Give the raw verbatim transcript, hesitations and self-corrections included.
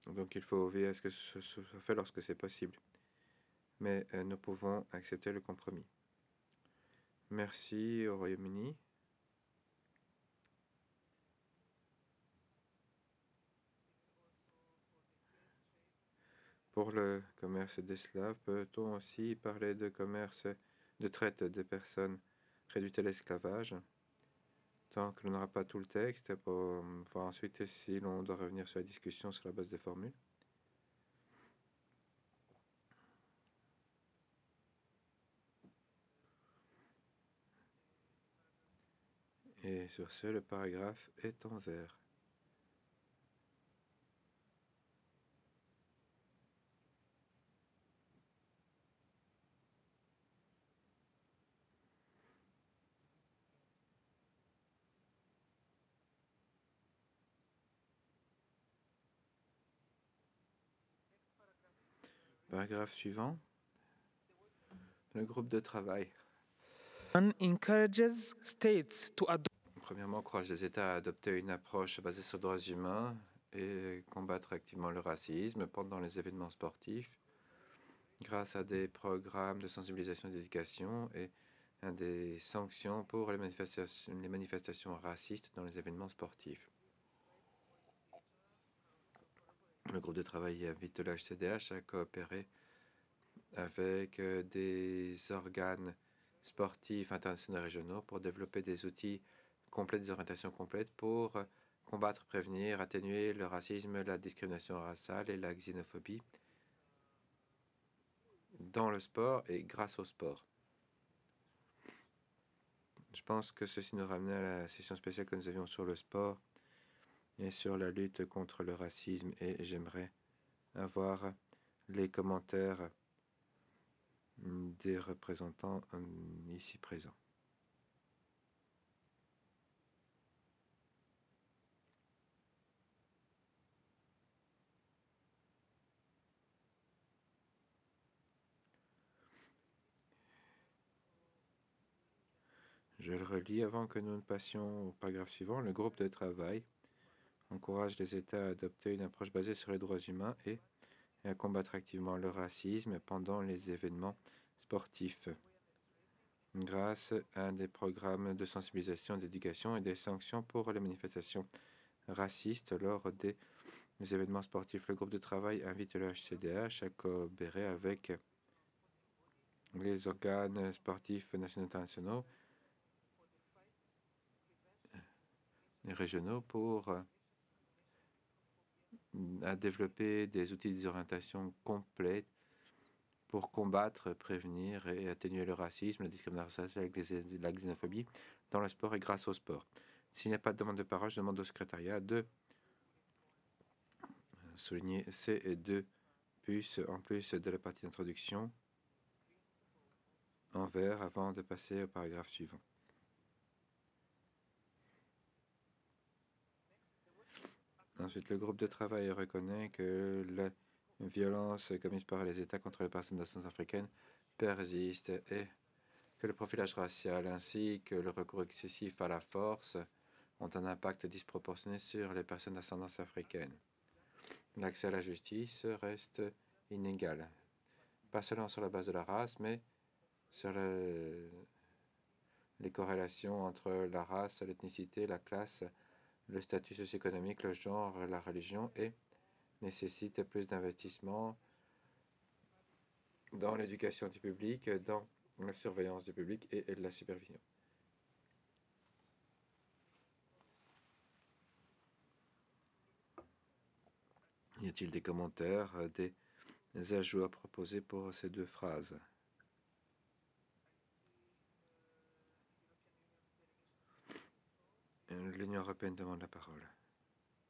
Donc il faut veiller à ce que ce soit fait lorsque c'est possible. Mais euh, nous pouvons accepter le compromis. Merci au Royaume-Uni. Pour le commerce d'esclaves, peut-on aussi parler de commerce de traite de personnes réduites à l'esclavage? Tant que l'on n'aura pas tout le texte, pour voir ensuite si l'on doit revenir sur la discussion sur la base des formules. Et sur ce, le paragraphe est en vert. Paragraphe suivant. Le groupe de travail. encourages states to adopt Premièrement, encourage les États à adopter une approche basée sur les droits humains et combattre activement le racisme pendant les événements sportifs grâce à des programmes de sensibilisation et d'éducation et à des sanctions pour les manifestations, les manifestations racistes dans les événements sportifs. Le groupe de travail invite le H C D H à coopérer avec des organes sportifs internationaux et régionaux pour développer des outils complets, des orientations complètes pour combattre, prévenir, atténuer le racisme, la discrimination raciale et la xénophobie dans le sport et grâce au sport. Je pense que ceci nous ramène à la session spéciale que nous avions sur le sport et sur la lutte contre le racisme, et j'aimerais avoir les commentaires des représentants ici présents. Je le relis avant que nous ne passions au paragraphe suivant. Le groupe de travail encourage les États à adopter une approche basée sur les droits humains et à combattre activement le racisme pendant les événements sportifs, grâce à des programmes de sensibilisation, d'éducation et des sanctions pour les manifestations racistes lors des événements sportifs. Le groupe de travail invite le H C D H à coopérer avec les organes sportifs nationaux et internationaux et régionaux pour à développer des outils d'orientation complètes pour combattre, prévenir et atténuer le racisme, la discrimination raciale et la xénophobie dans le sport et grâce au sport. S'il n'y a pas de demande de parole, je demande au secrétariat de souligner ces deux puces en plus de la partie d'introduction en vert avant de passer au paragraphe suivant. Ensuite, le groupe de travail reconnaît que la violence commise par les États contre les personnes d'ascendance africaine persiste et que le profilage racial ainsi que le recours excessif à la force ont un impact disproportionné sur les personnes d'ascendance africaine. L'accès à la justice reste inégal, pas seulement sur la base de la race, mais sur le, les corrélations entre la race, l'ethnicité, la classe, le statut socio-économique, le genre, la religion, et nécessite plus d'investissement dans l'éducation du public, dans la surveillance du public et la supervision. Y a-t-il des commentaires, des ajouts à proposer pour ces deux phrases? L'Union européenne demande la parole.